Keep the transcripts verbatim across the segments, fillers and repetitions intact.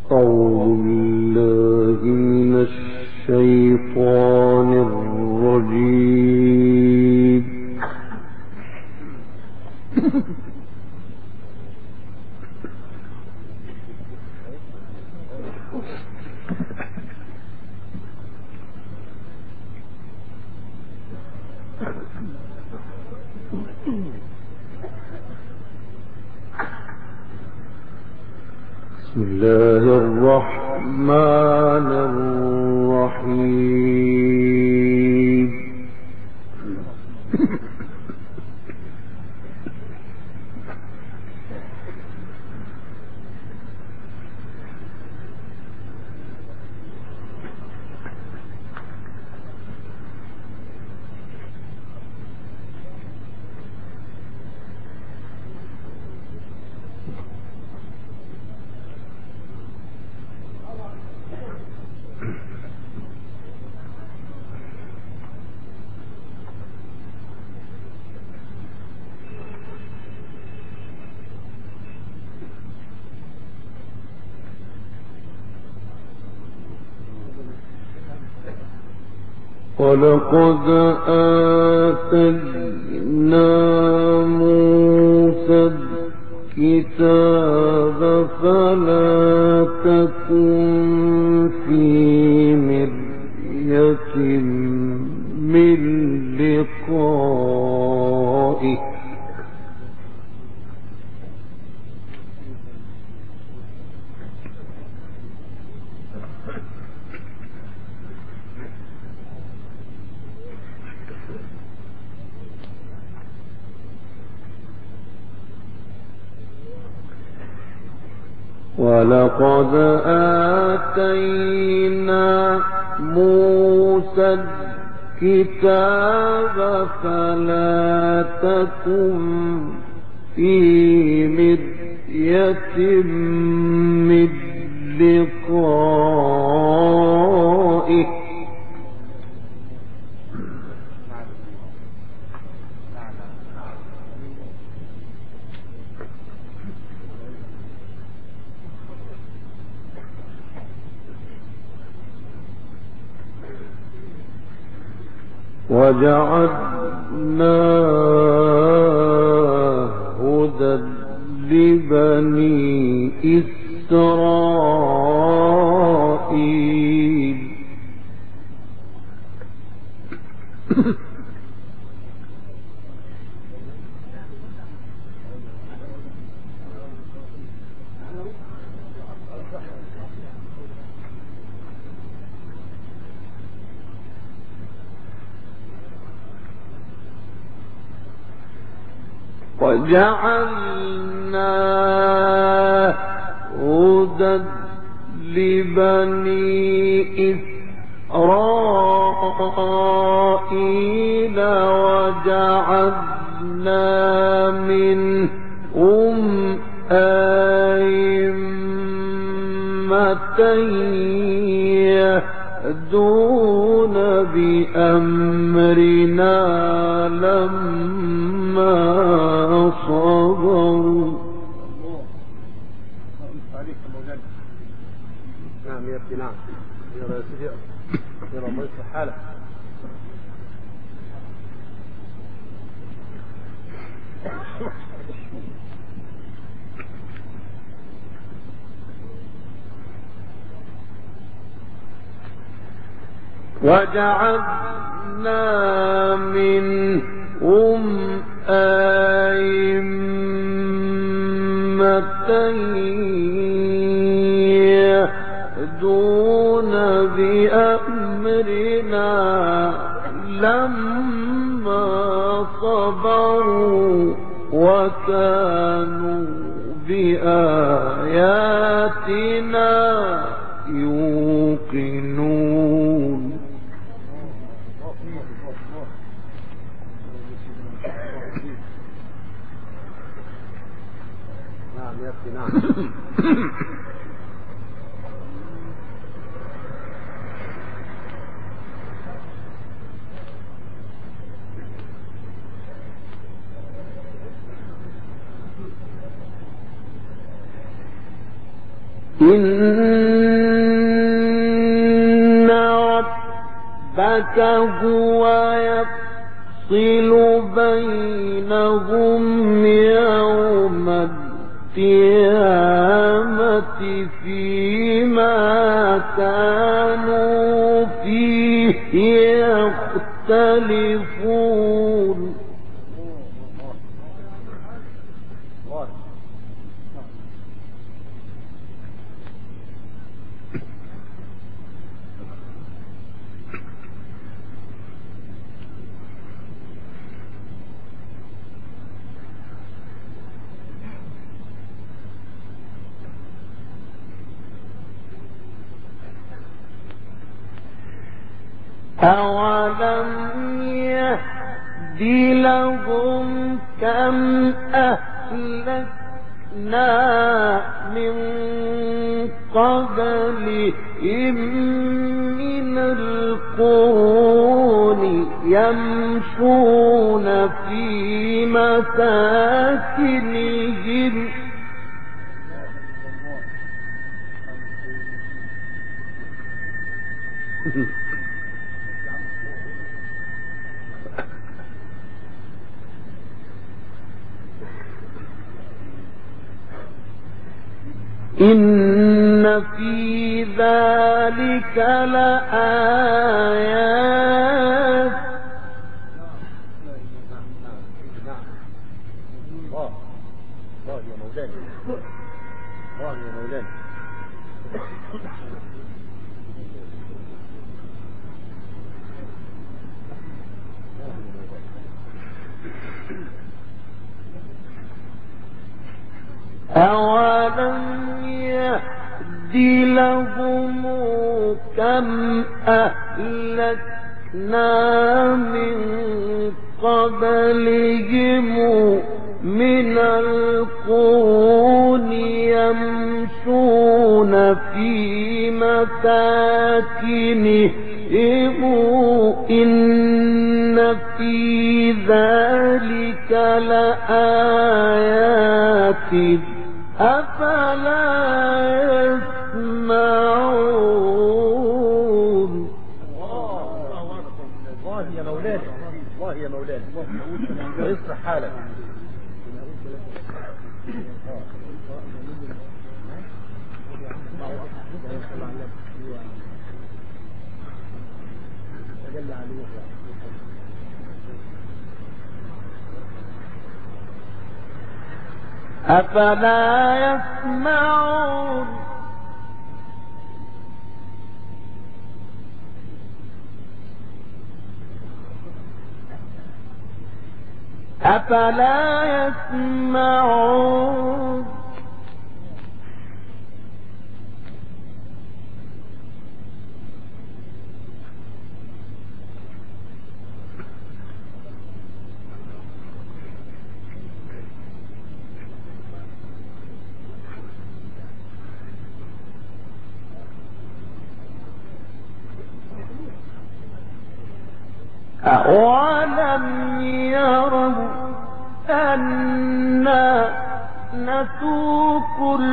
أعوذ بالله من الشيطان الرجيم. بسم الله الرحمن الرحيم. ولقد آتينا موسى الكتاب فلا تكن في مرية من لقائه ولقد آتينا موسى الكتاب فلا تكن في مرية من لقائه وجعلنا هدى لبني إسرائيل. وجعلنا هدى لبني إسرائيل وجعلنا منهم أئمة يهدون بأمرنا لما صبروا. نعم يا ابني نعم يا سيدي يا رب يصلح حالك. وجعلنا منهم أئمة يهدون بأمرنا لما صبروا وكانوا بآياتنا يوقنون. نعم يا ابني نعم. إن ربك هو يفصل بينهم يوم القيامة فيما كانوا فيه يختلفون. أولم يهد لهم كم أهلكنا من قبلهم من القرون يمشون في مساكنهم إن في ذلك لآيات. الله الله يا مولانا الله يا مولانا أولم يهد لهم كم أهلكنا من قبلهم من القرون يمشون في مساكنهم إن في ذلك لآيات أفلا يسمعون. الله يا مولانا الله يا مولانا ويصلح حالك. أفلا يسمعون. أفلا يسمعون. أولم يروا أنا نسوق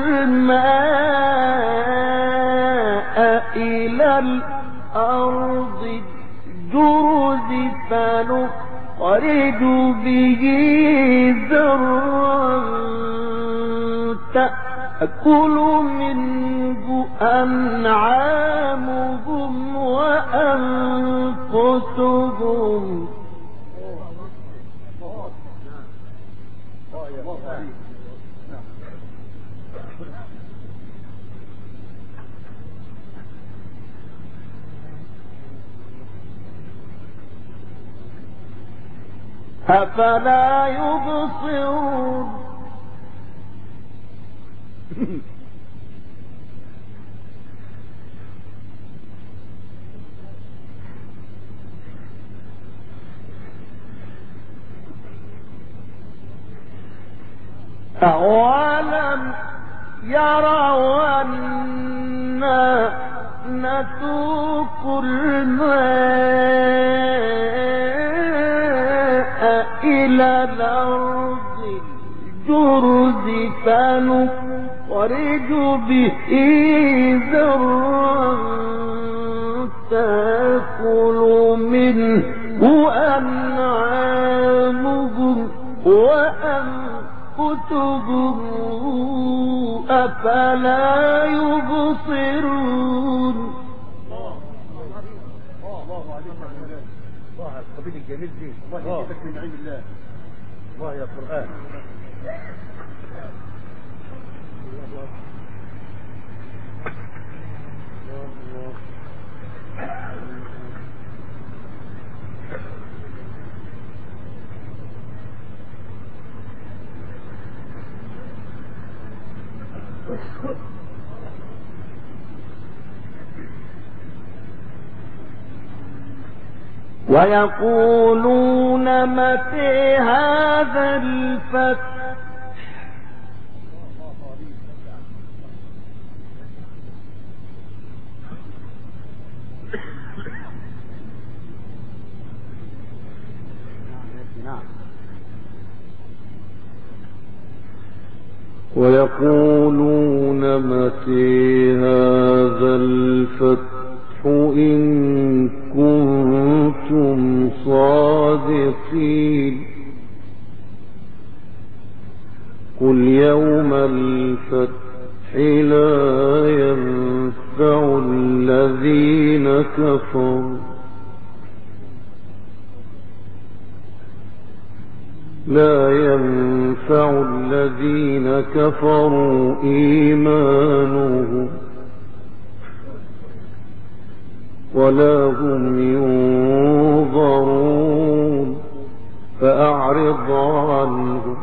الماء إلى الأرض الجرز فنخرج به زرعا تأكل منه أنعامهم وأنفسهم. أفلا يبصرون. أولم يروا أنا نسوق الماء إلى الأرض الجرز فنخرج به ذرا تأكل منه أنعامهم وأنفسهم أفلا يبصرون. الله عليك يا مولانا، الله على القبيل الجميل دي، الله يجيبك من عين الله، الله يا قرآن. ويقولون متى هذا الفتح ويقولون متى هذا الفتح إن كنتم صادقين. قل يوم الفتح لا ينفع الذين كفروا لا ينفع الذين كفروا إيمانهم ولا هم ينظرون فأعرض عنهم.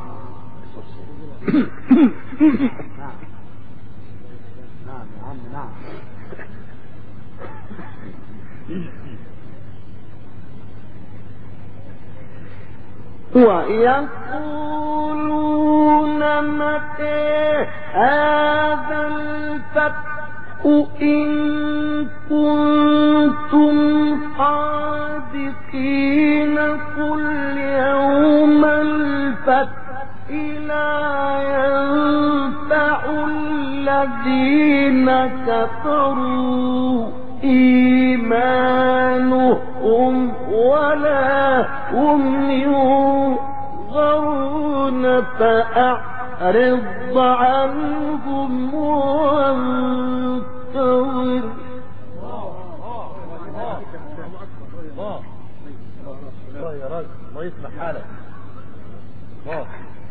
نعم يا عم نعم. ويقولون متى هذا الفتح إن كنتم صادقين. قل يوم الفتح لا ينفع الذين كفروا إيمانهم ولا هم ينظرون فأعرض عنهم وانتظر. الله يا راجل، الله يصلح حالك. الله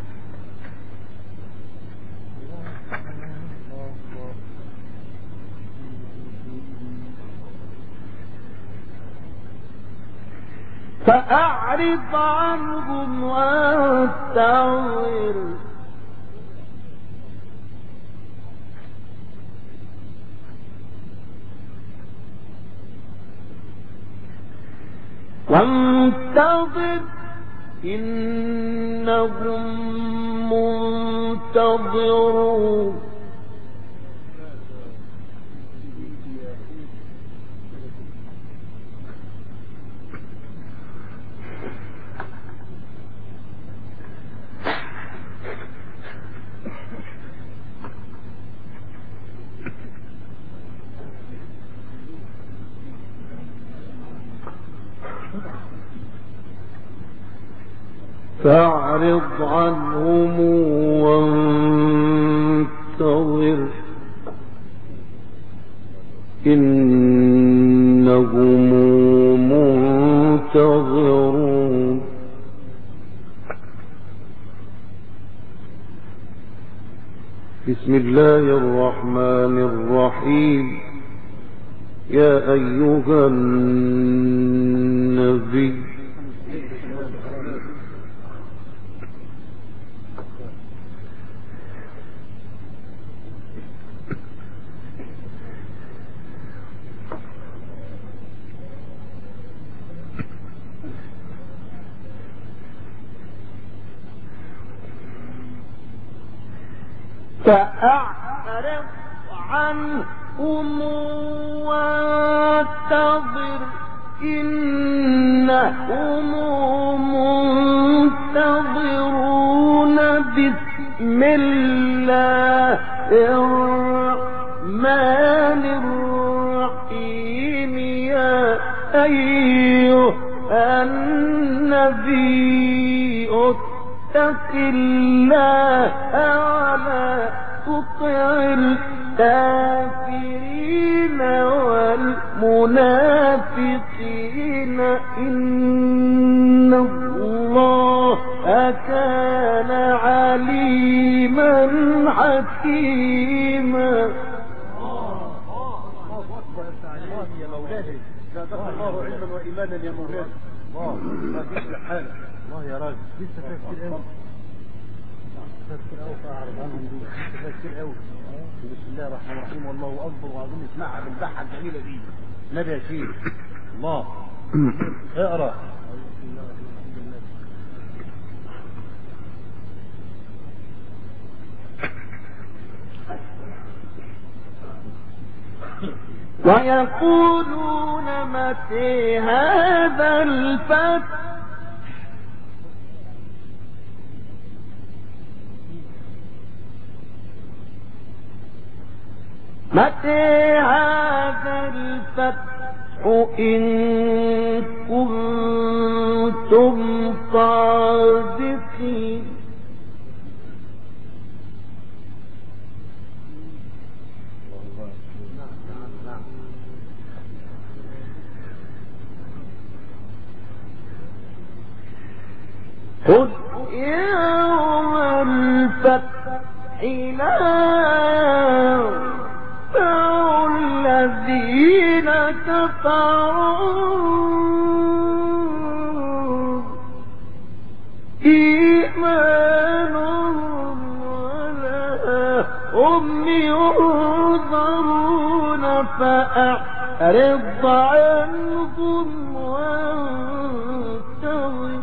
فأعرض عنهم وانتظر. وانتظر إنهم منتظرون. فاعرض عنهم وانتظر إنهم منتظرون. بسم الله الرحمن الرحيم. يا أيها النبي فأعرض عنهم وانتظر إنهم منتظرون. بسم الله الرحمن الرحيم يا أيها النبي اتق الله ولا تطع الكافرين والمنافقين إن الله كان عليما حكيما. يا مولاي زادك الله علما وإيمانا يا مولاي. الله ما فيش حالك. الله يا راجل لسه فيها كتير قوي. فيها كتير قوي فأعرض عنهم دي. فيها كتير قوي. بسم الله الرحمن الرحيم والله أكبر وعظيم اسمعها بالبحة الجميلة دي. نبي يا شيخ. الله اقرأ. ويقولون متى هذا الفتح متى هذا الفتح إن كنتم صادقين. قل يوم الفتح لا ينفع الذين كفروا إيمانهم ولا هم ينظرون فأعرض عنهم وانتظر.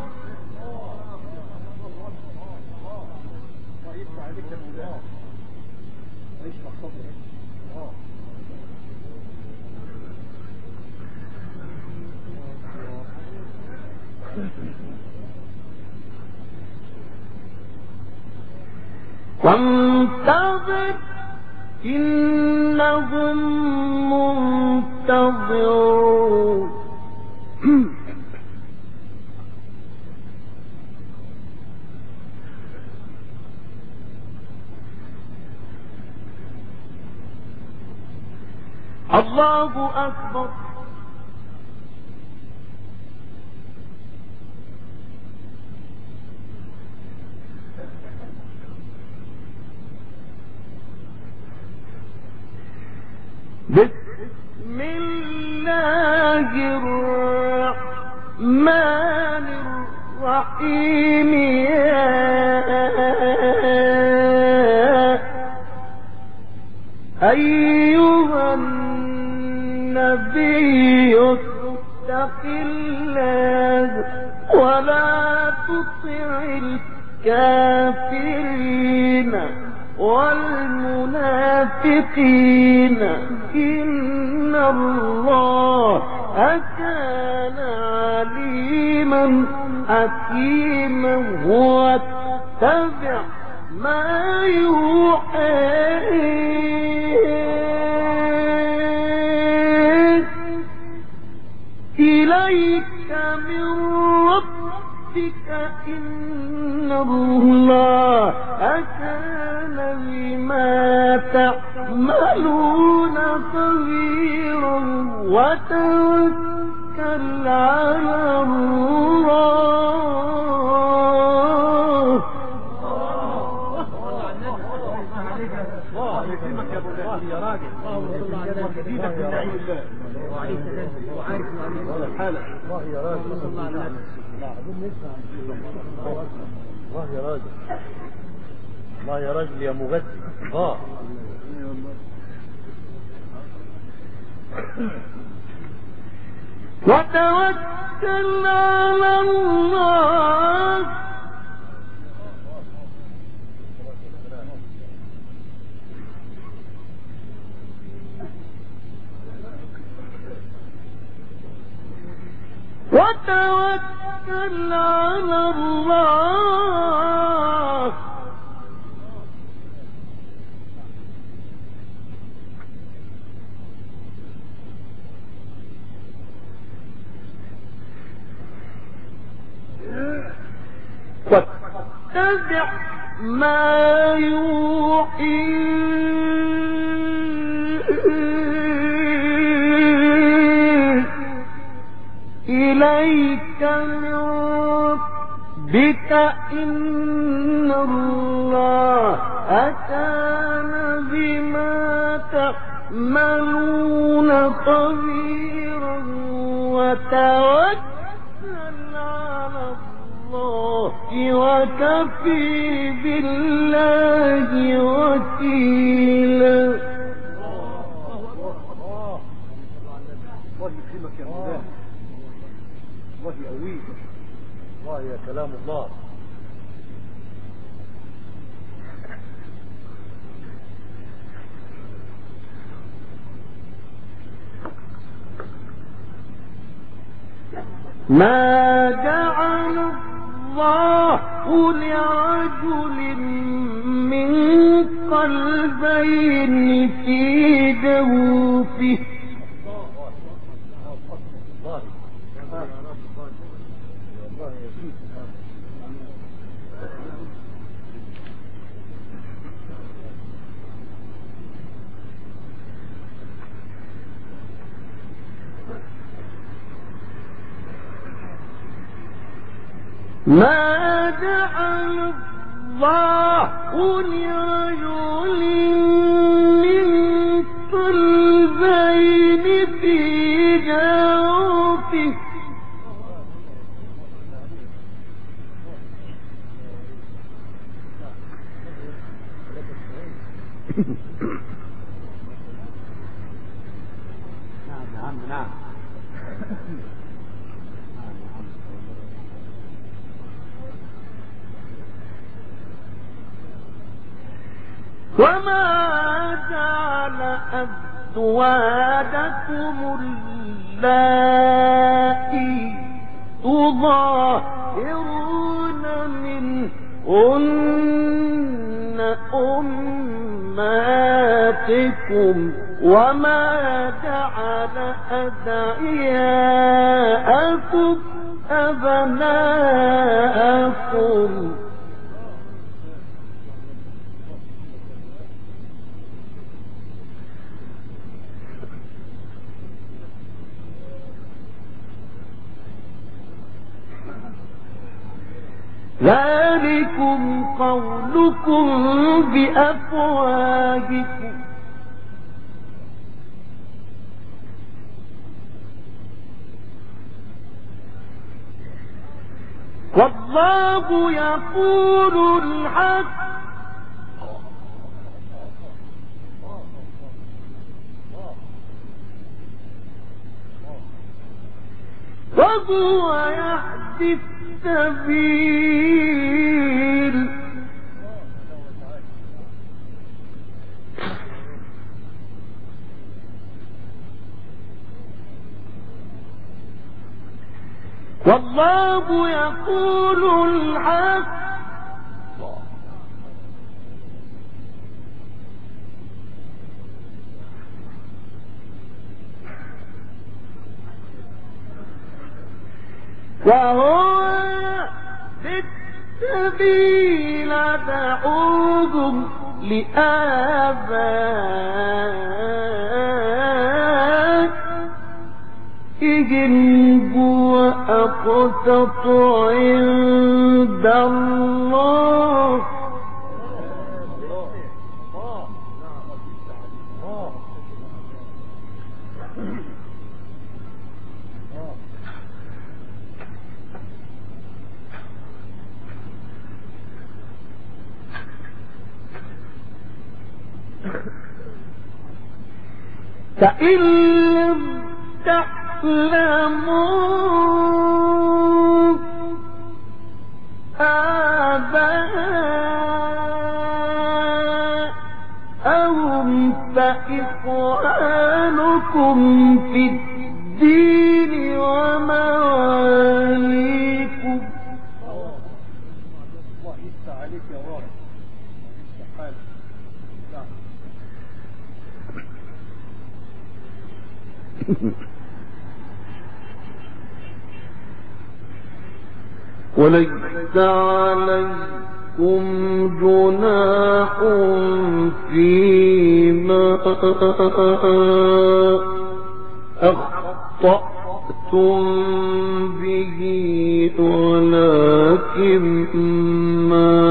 وانتظر إنهم منتظرون. الله أكبر. بسم الله الرحمن الرحيم يا أيها النبي اتق الله ولا تطع الكافرين والمنافقين إن الله كان عليما حكيما. واتبع ما يوحى إليك من ربك إن الله كان بما تعملون خبيرا. وتوكل على الله. الله يكرمك يا ابو يا راجل. الله يزيدك من نعيم الله. وعليك السلام وعارف وعليك حالك. الله يا راجل. الله على النبي. الله يا راجل. الله يا راجل يا مغذي. الله وتوكل على الله. وتوكل على الله. واتبع ما يوحي إليك من ربك إن الله كان بما تعملون خبيرا وتوكل على الله وكفي بالله وكيلا. الله يكرمك يا مولانا، الله يقويك، الله يا كلام الله. ما جعل الله لرجل من قلبين في جوفه ما جعل الله لرجل من قلبين في جوفه نعم نعم نعم وما جعل أزواجكم اللائي تظاهرون منهن أمهاتكم وما جعل أدعياءكم أبناءكم ذلكم قولكم بأفواهكم والله يقول الحق وهو يهدي السبيل والله يقول الحق وهو بالسبيل دعوهم لآبائهم هو أقسط عند الله فإن لم تعلموا آباءهم فإخوانكم في الدين ومواليكم. الله يفتح عليك يا رب، يفتح حالك. وليس عليكم جناح فيما أخطأتم به ولكن ما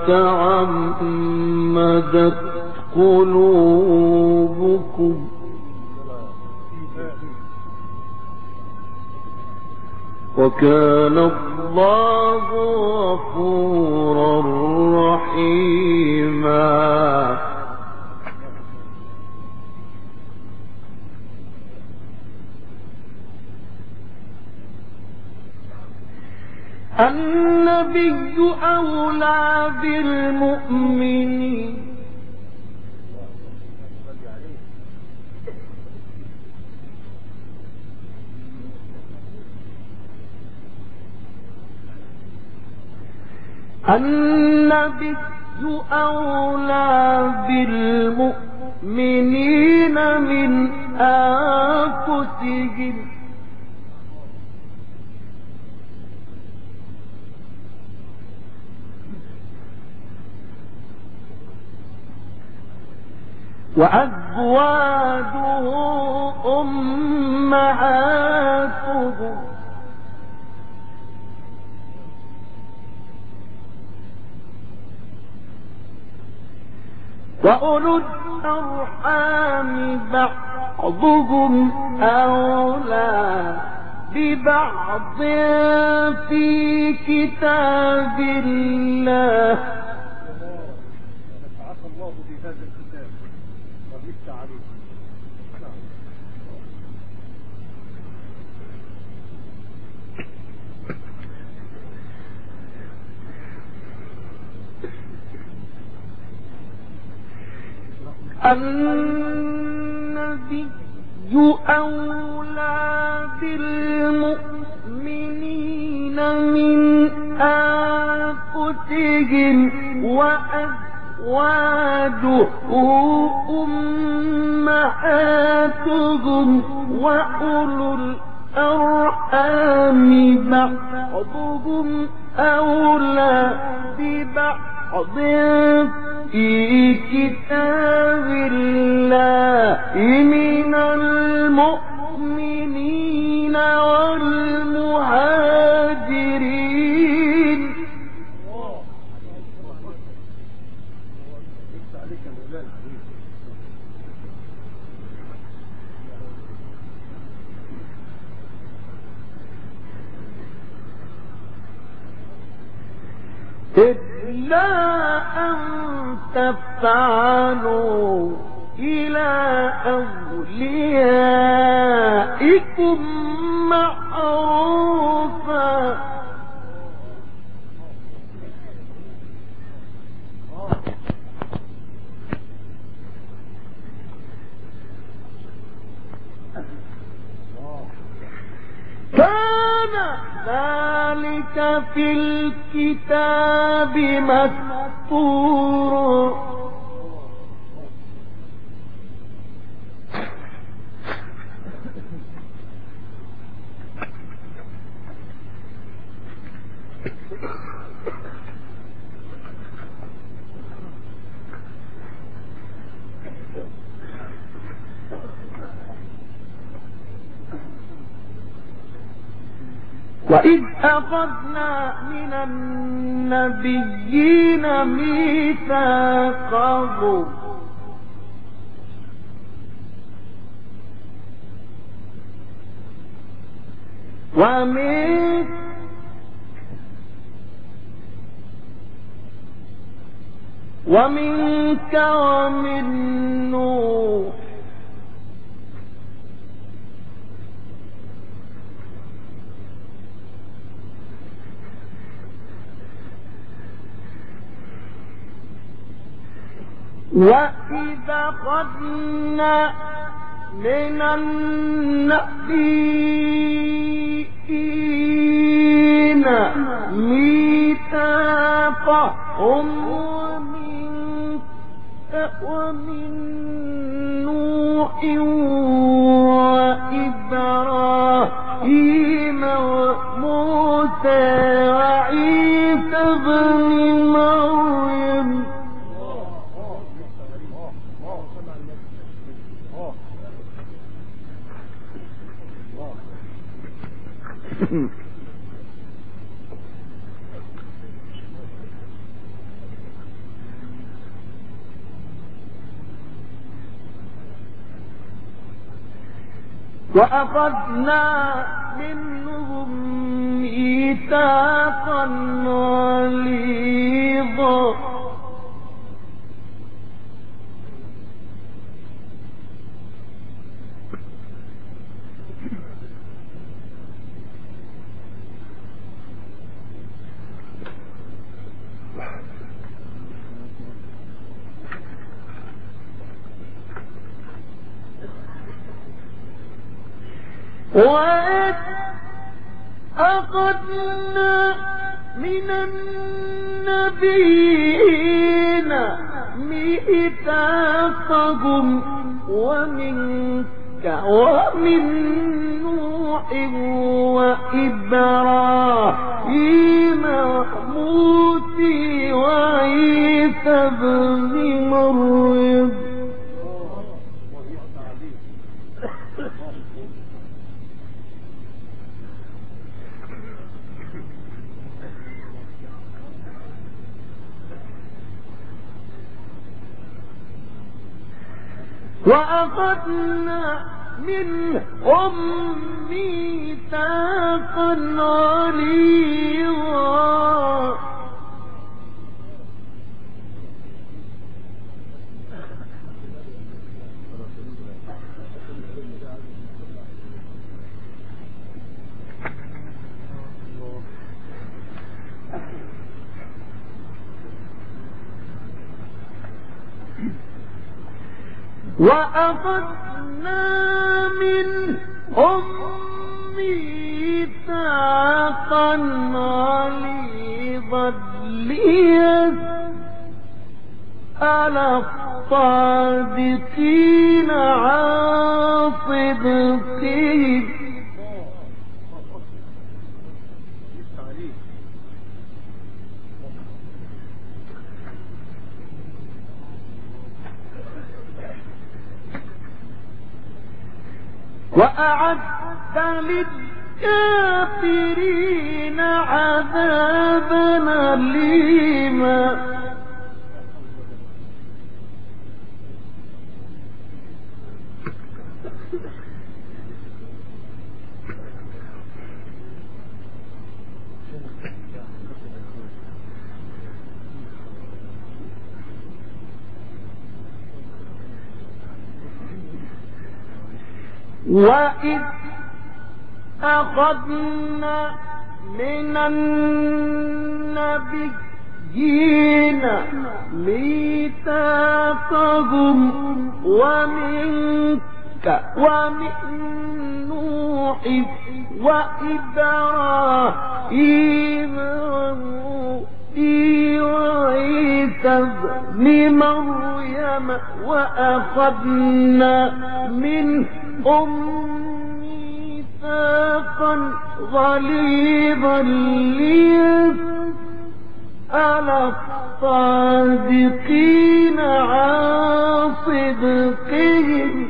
تعمدت قلوبكم وكان الله غفورا رحيما. النبي أولى بالمؤمنين النبي أولى بالمؤمنين من أنفسهم وأزواجه أمهاتهم وأولو الأرحام بعضهم أولى ببعض في كتاب الله نفعك الله بهذا الكتاب وزدت عليه. النبي أولى بالمؤمنين من أنفسهم وأزواجه أمهاتهم وأولو الأرحام بعضهم أولى ببعض في كتاب الله من المؤمنين والمهاجرين. إلا أن تفعلوا إلى أوليائكم معروفا كان ذلك في الكتاب مسطورا. وإذ أخذنا من النبيين ميثاقهم ومن ومنك ومن نوح وإذا أخذنا من النبيين ميثاقهم ومن نوح وإبراهيم وموسى وعيسى بن مريم وأخذنا منهم ميثاقا غليظا وإذ أخذنا من النبيين ميثاقهم ومنك ومن نوح وإبراهيم وموسى وعيسى بن مريم وأخذنا منهم ميثاقا غليظا وأخذنا منهم ميثاقا غليظا ليسأل الصادقين عن صدقهم وأعد للكافرين عذابا أليما وإذ أخذنا من النبيين ميثاقهم ومنك ومن نوح وإبراهيم وموسى وعيسى بن مريم وأخذنا منهم ميثاقا غليظا ليسأل الصادقين عن صدقهم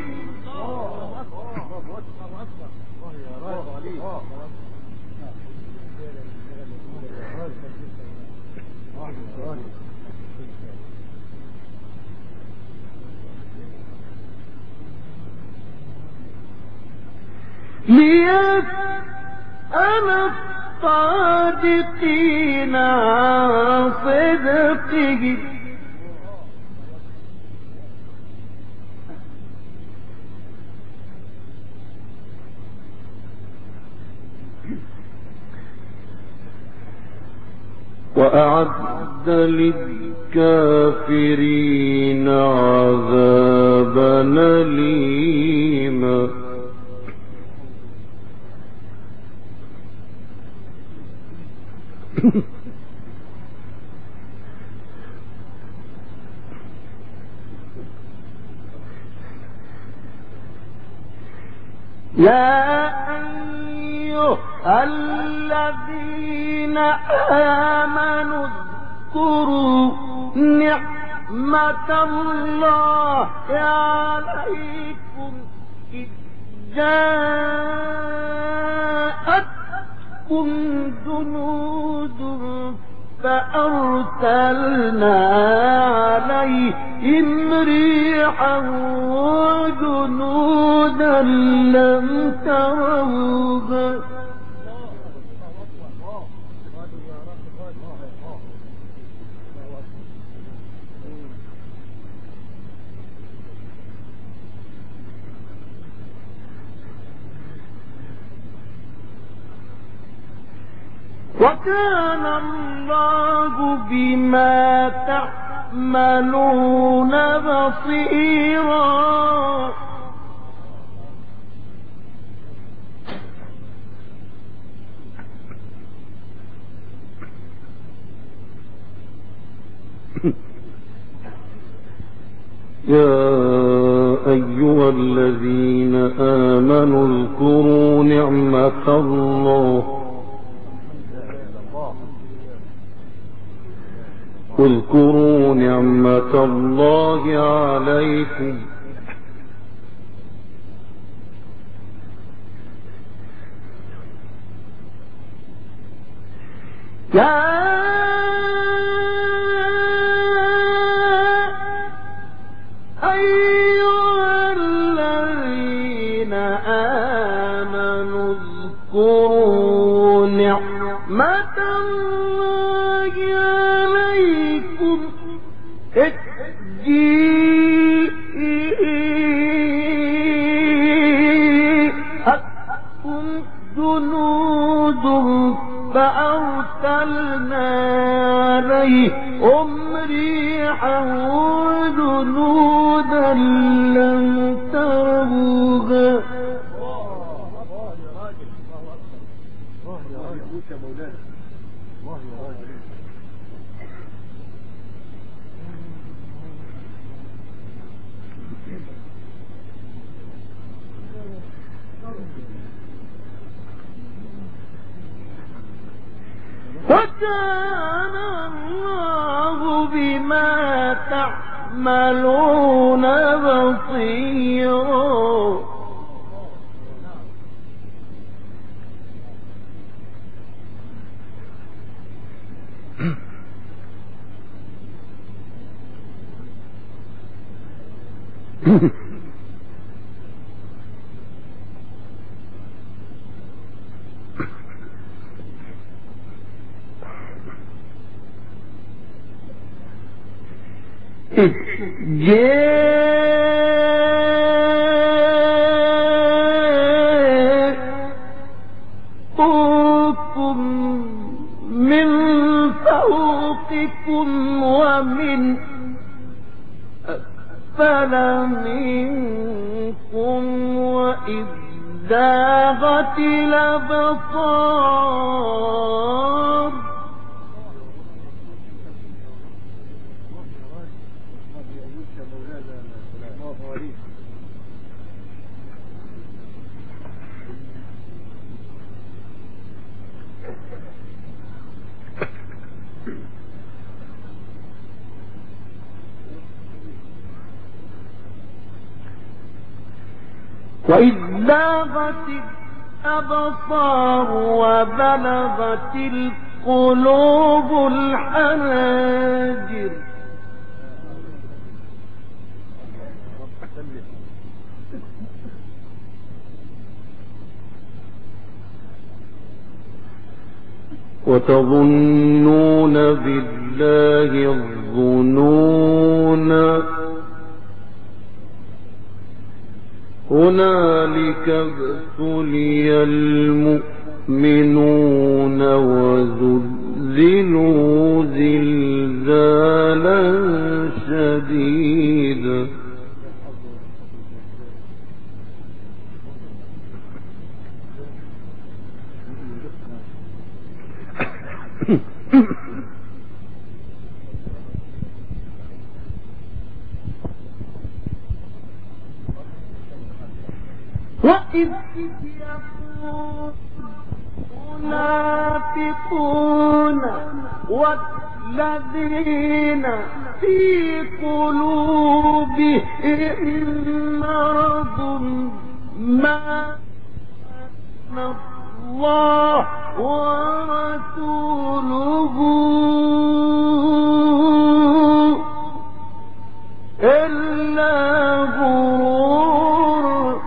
ليسأل الصادقين عن صدقهم وأعد للكافرين عذابا أليما يا أيها الذين آمنوا اذكروا نعمة الله عليكم إذ جاءتكم جنود فأرسلنا عليهم ريحا وجنودا لم تروها وكان الله بما تعملون بصيرا. يا أيها الذين آمنوا اذكروا نعمة الله اذكروا نعمة الله عليكم يا أيها الذين آمنوا اذكروا نعمة الله عليكم إذ جاءتكم جنود فأرسلنا عليهم ريحا وجنودا لم تروها. وكان الله بما تعملون بصيرا. إذ جاءوكم من فوقكم ومن أسفل منكم وإذ زاغت الأبصار وإذ زاغت الأبصار وبلغت القلوب الحناجر وتظنون بالله الظنون هنالك ابتلي المؤمنون وزلزلوا زلزالا شديدا. وإذ يقول المنافقون والذين في قلوبهم مرض ما نصر الله ورسوله إلا غرور.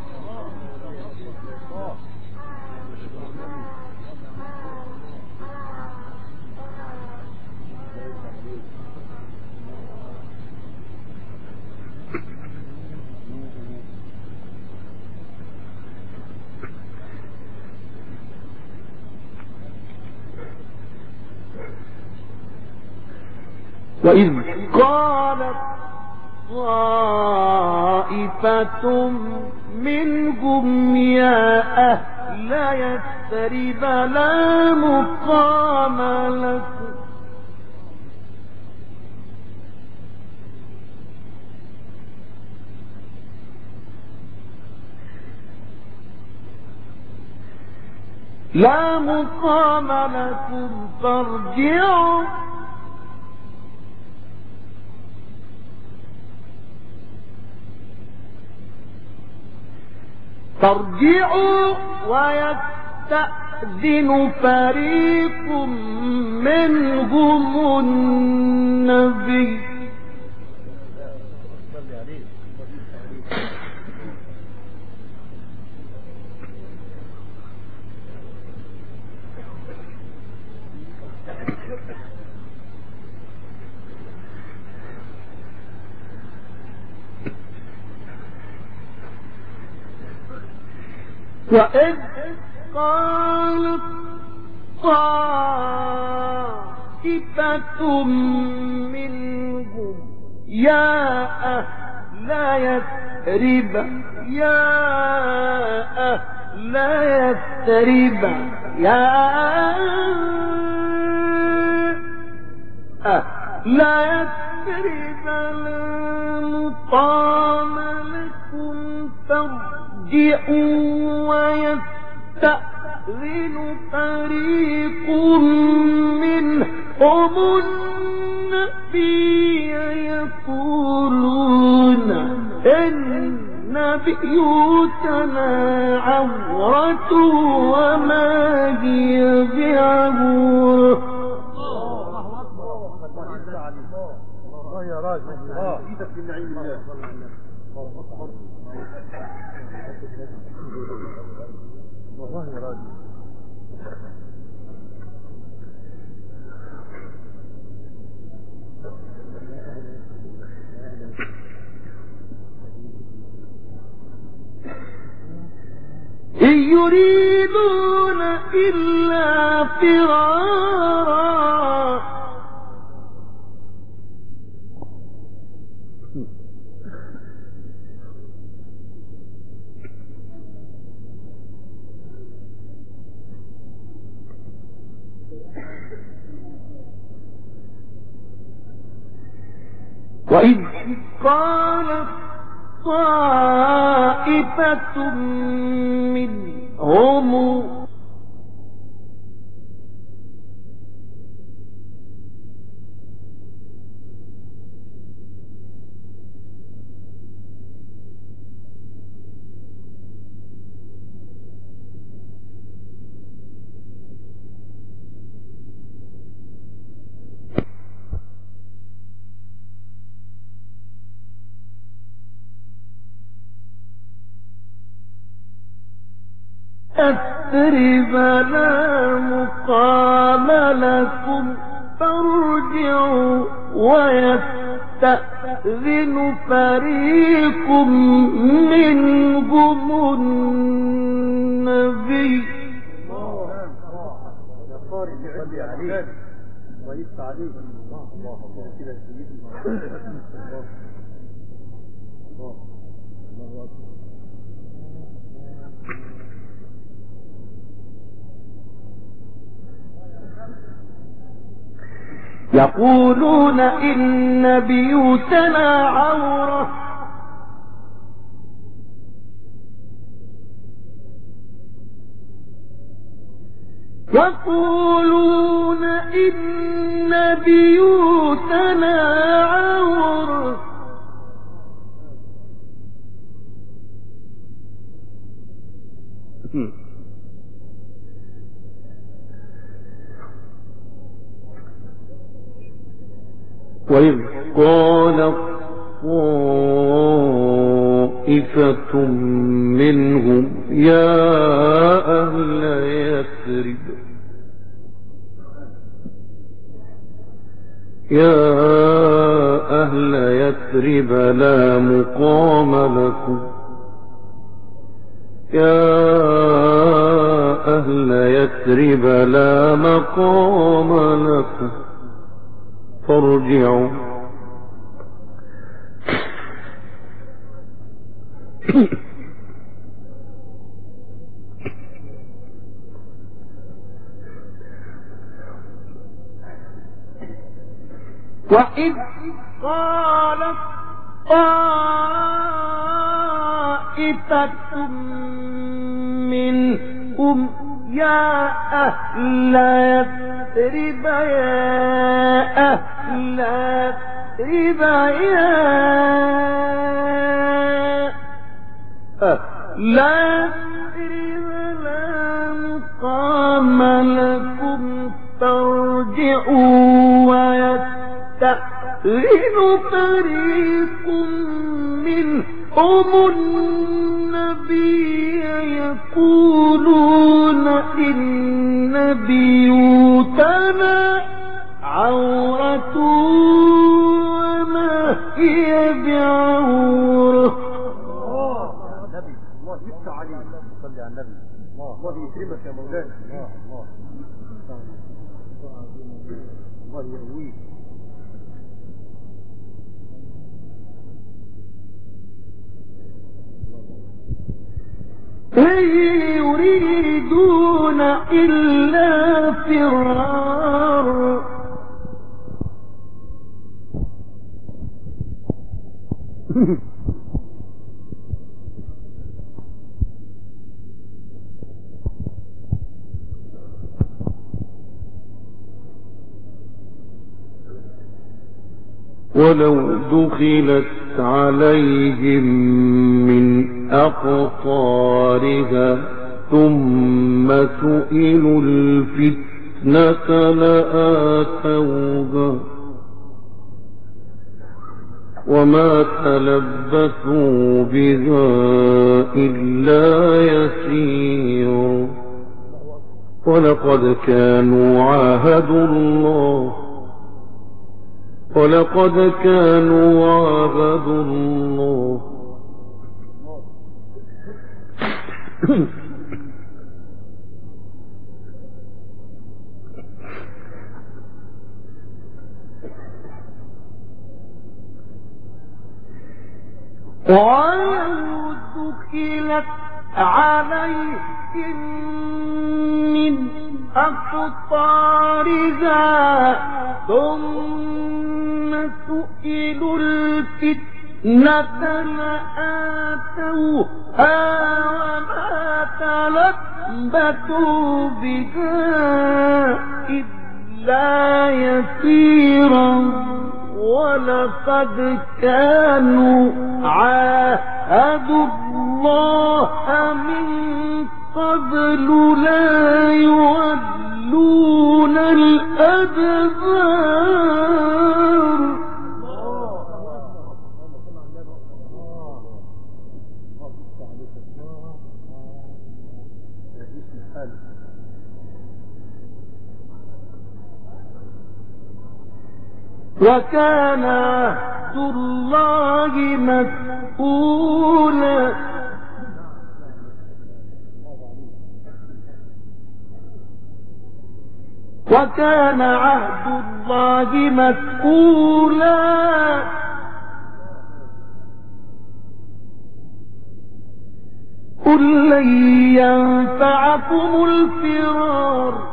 وإذ قالت طائفة منهم يا أهل يثرب لا مقام لكم لا مقام لكم فارجعوا فارجعوا ويستأذن فريق منهم النبي وإذ قالت طائفة منهم يا أهل يثرب يا أهل يثرب يا أهل يثرب لا مقام لكم فارجعوا ويستأذن فريق منهم النبي يقولون إن بيوتنا عورة وما هي بعورة. الله يا راجل الله ايدك من نعيم الله. والله يا راجل إن يريدون إلا فرارا وإذ قالت طائفة منهم يثرب لا مقام لكم فارجعوا ويستأذن فريق منهم النبي. يا قارئ بعلي عليك ضيفت عليك الله الله الله كده سيدنا الله الله الله أكبر. يقولون إن بيوتنا عورة يقولون إن بيوتنا عورة وإذ قالت طائفة منهم يا أهل يثرب يا أهل يثرب لا مقام لكم يا أهل يثرب لا مقام لكم فارجعوا وإذ قالت طائفة منهم يا أهل يثرب يا أهل يثرب يا أهل يثرب لا مقام لكم فارجعوا ويستأذن فريق منهم النبي يقولون إن بيوتنا عورة وما هي بعورة. النبي الله يفتح عليك، صلي على النبي. الله الله يكرمك يا مولانا. الله الله الله يقويك. إن يريدون إلا فرار ولو دخلت عليهم من أقطارها ثم سئلوا الفتنة لآتوها وما تلبثوا بها إلا يسير ولقد كانوا عاهدوا الله ولقد كانوا عاهدوا الله ولو دخلت عليهم من أقطارها ثم سئلوا الفتنة لآتوها وما تلبثوا بها إلا يسيرا ولقد كانوا عاهدوا الله من قبل لا يولون الأدبار. وكان عهد الله مسؤولا وكان عهد الله مسؤولا قل لن ينفعكم الفرار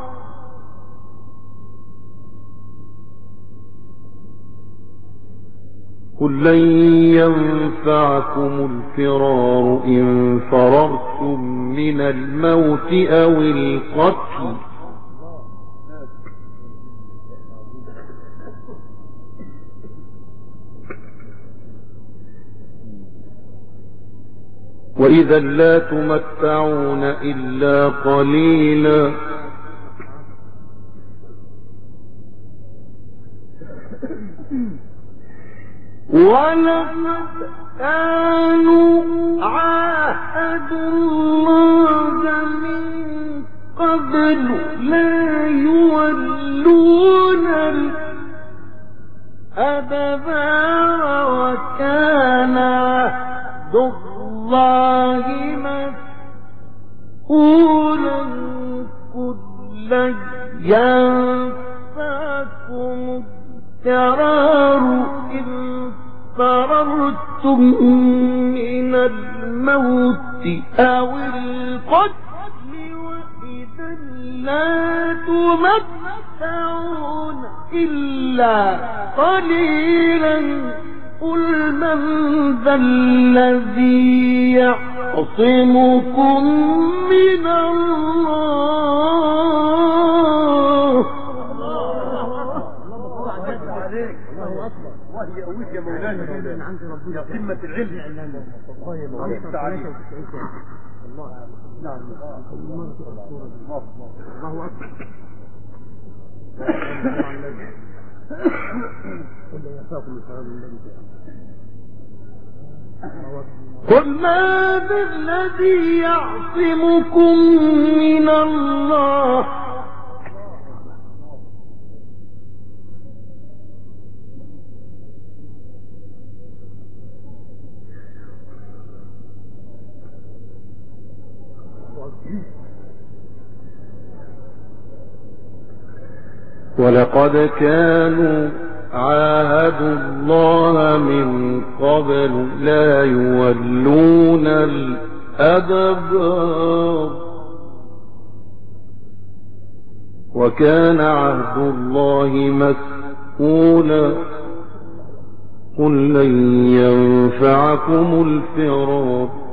قل لن ينفعكم الفرار إن فررتم من الموت أو القتل وإذا لا تمتعون إلا قليلا ولقد كانوا عاهدوا الله من قبل لا يولون الأدبار وكان عهد الله مسؤولا كل ينفعكم الضرار إن فررتم من الموت أو القتل وإذا لا تمتعون إلا قليلا قل من ذا الذي يعصمكم من الله الله يقويك يا مولانا يا قمة العلم الله يبارك تعالى الله نعم الله أكبر قل ماذا الذي يعصمكم من الله ولقد كانوا عاهدوا الله من قبل لا يولون الأدبار وكان عهد الله مسؤولا قل لن ينفعكم الفرار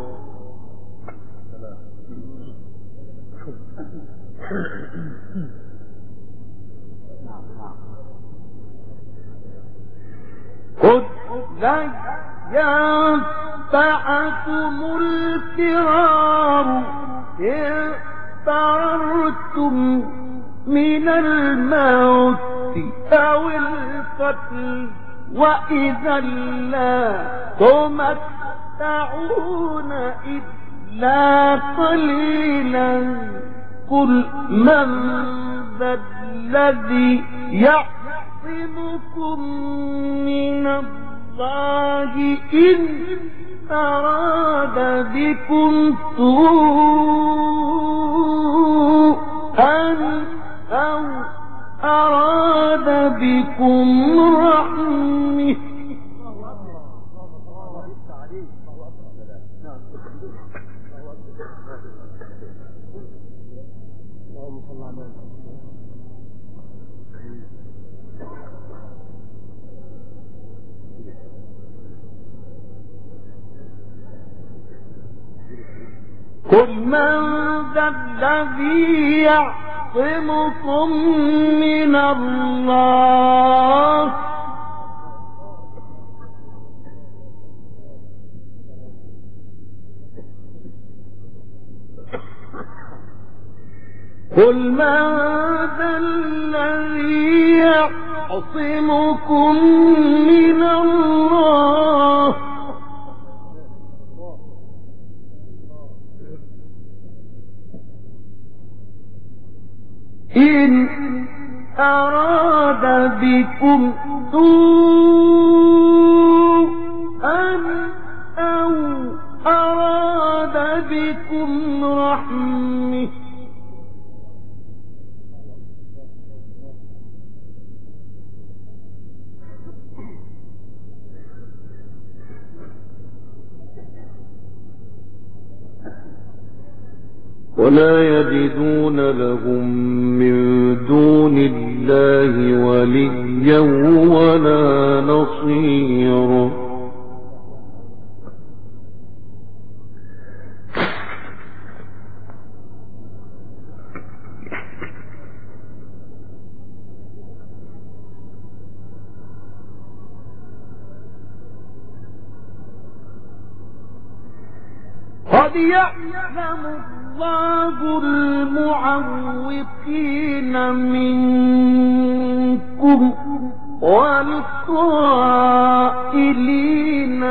قل لن ينفعكم الفرار إن فررتم من الموت أو القتل وإذا لا تمتعون إلا قليلا قل من ذا الذي يعصمكم من الله إن أراد بكم سوءا أو أراد بكم رحمة قل من ذا الذي يعصمكم من الله قل من ذا الذي يعصمكم من الله إن أراد بكم سوءا أو أراد بكم رحمة ولا يجدون لهم من دون الله وليا ولا نصيرا قد يعلم الله المعوقين منكم والقائلين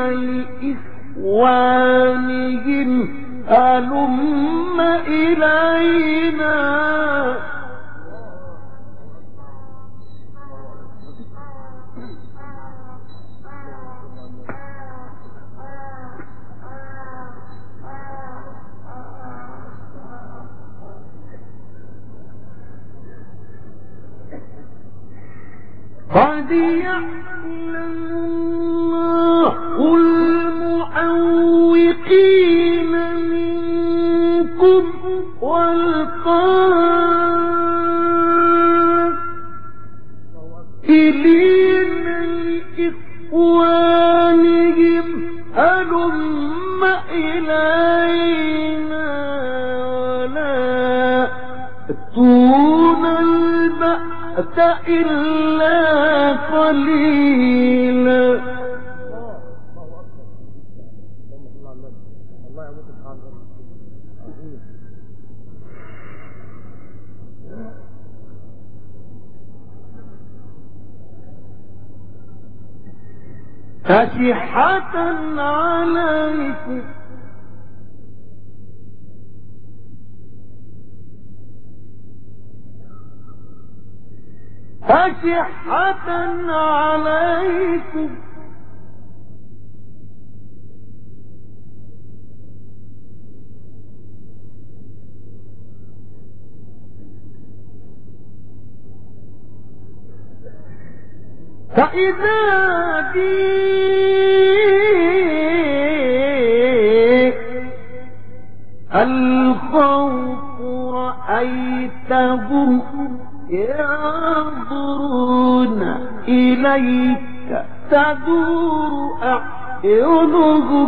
لإخوانهم هلم إلينا قد يعلم الله المعوقين منكم والقائلين لإخوانهم هلم إلينا ولا يأتون البأس إلا قليلا. أشحة عليكم أشحة عليكم فإذا جاء الخوف رأيتهم ينظرون إليك تدور أعينهم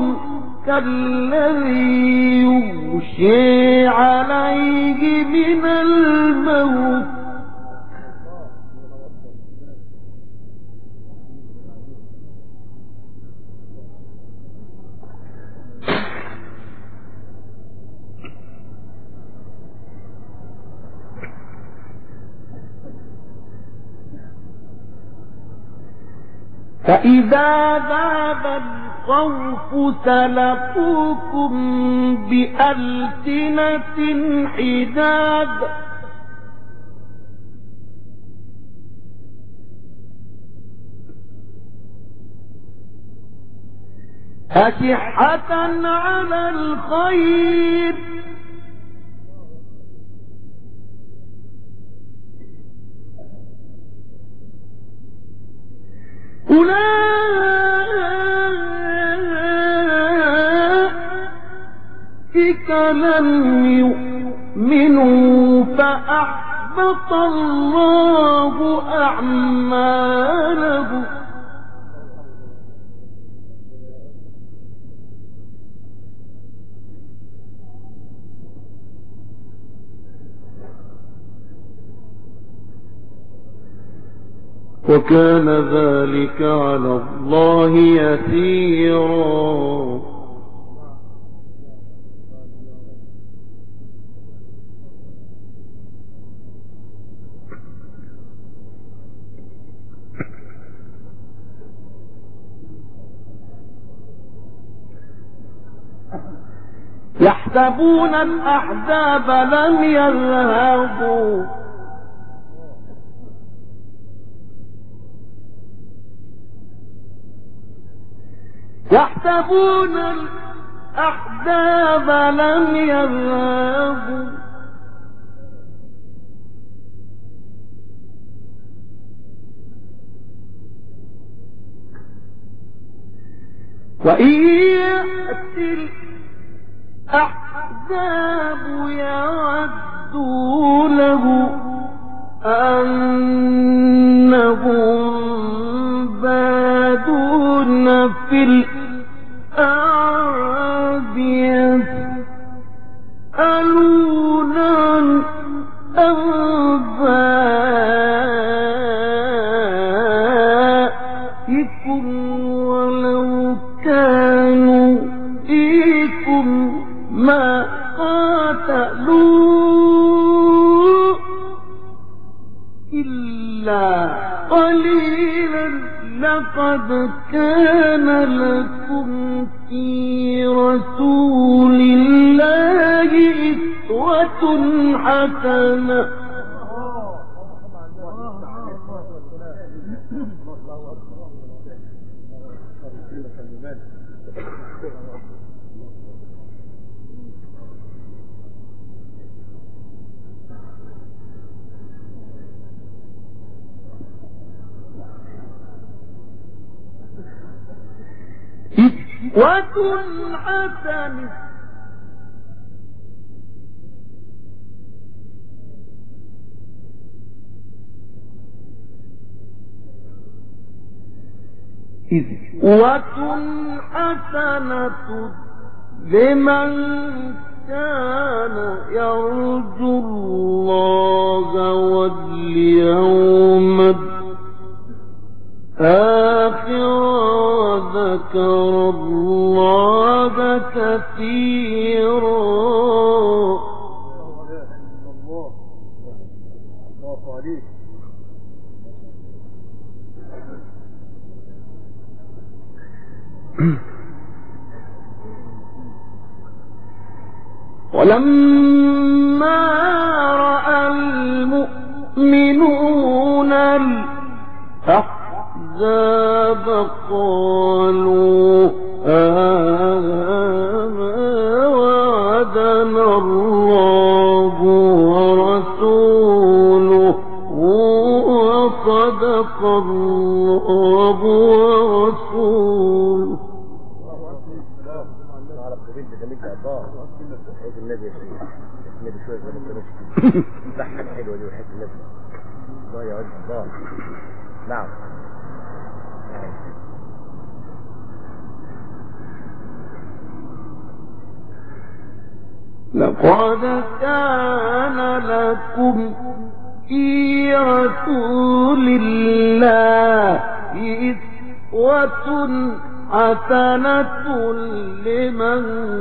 كالذي يغشي عليه من الموت فإذا ذهب الخوف سلقوكم بألسنة حداد أشحة على الخير أولئك لم يؤمنوا فأحبط الله أعمالهم وكان ذلك على الله يسيرا. يحسبون الأحزاب لم يذهبوا يحسبون الأحزاب لم يذهبوا وإن يأتي الأحزاب يودوا له أنهم بادون في الأعراب يسألون عن أنبائكم ولو كانوا فيكم ما قاتلوا إلا قليلا لقد كان لكم في رسول الله أسوة حسنة أسوة حسنة أسوة حسنة لمن كان يرجو الله واليوم الآخر وذكر الله كثيرا. ولما رأى المؤمنون الأحزاب قالوا آمنا وعدنا الله ورسوله وصدق الله ورسوله. النبي النبي شويه زي ما انت ماشي الضحكه الحلوه دي وحياه النبي الله يعز الله. نعم لقد كان لكم في رسول الله أسوة حسنة لمن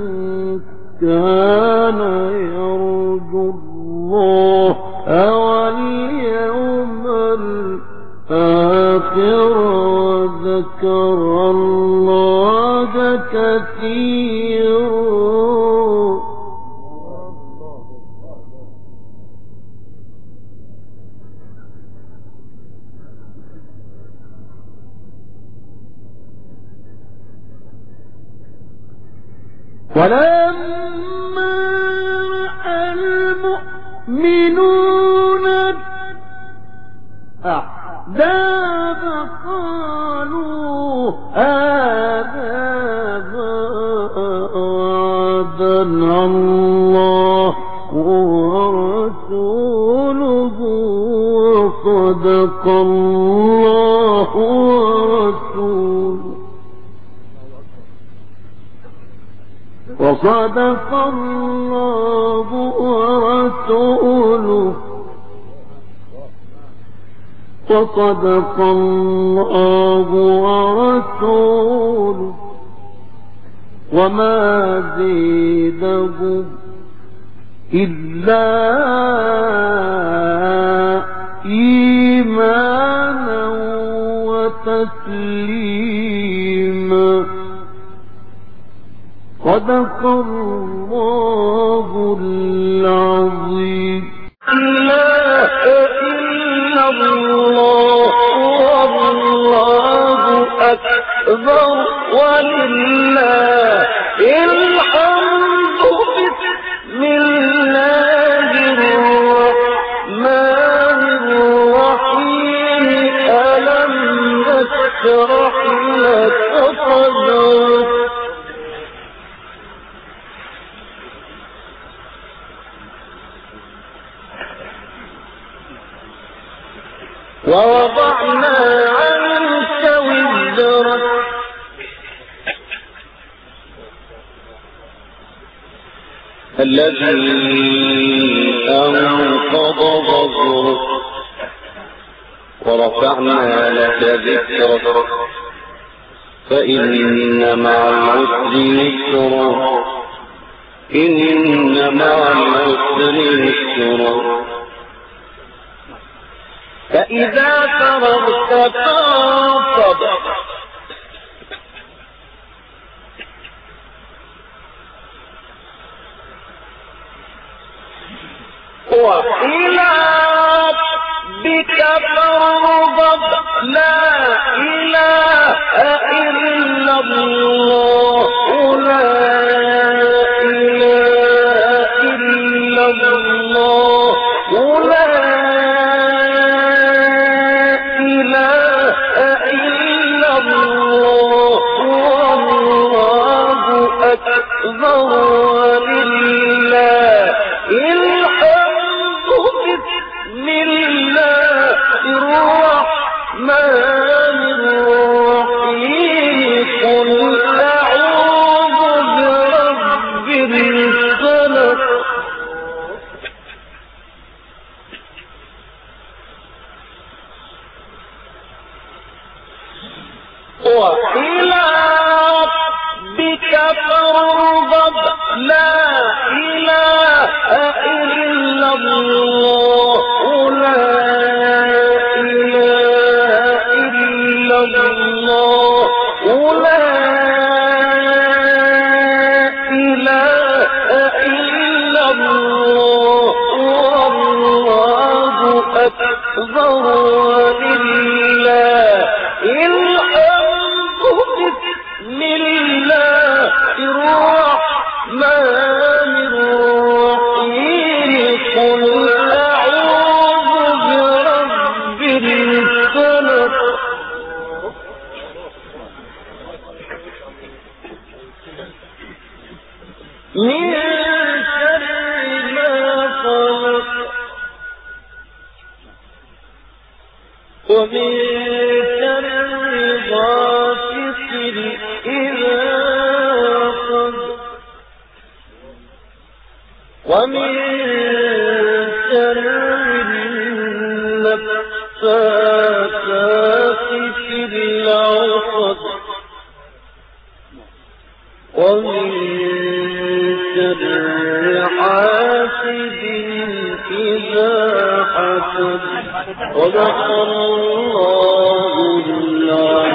كان يرجو الله واليوم الآخر وذكر الله كثيرا. ولما رأى المؤمنون الأحزاب قالوا هذا ما وعدنا الله ورسوله وصدق الله ورسوله وصدق الله ورسوله وصدق الله ورسوله وما زيدهم إلا إيمانا وتسليما. صدق الله العظيم. لا إلا الله والله أكبر ولله الحمد. بسم الله الرحمن الرحيم. ألم نشرح لك صدرك ووضعنا عنك وزرك الذي أنقض ظهرك ورفعنا لك ذكرك فإن مع العسر يسرا إن مع العسر يسرا فإذا فرغت فانصب وإلى ربك فارغب لا إله إلا الله لا إله إلا الله لا إله إلا الله والله أكبر ولله الحمد بسم الله الرحمن الرحيم قل أعوذ برب الفلق وإلى ربك فارغب لا إله إلا الله لا إله إلا الله لا إله إلا الله والله أكبر ولله الحمد بسم الله الرحمن الرحيم قل أعوذ برب الفلق من شر ما خلق ومن شر غاسق إذا وقب ومن شر النفاثات في العقد ومن شر حاسد إذا حسد صدق الله العظيم.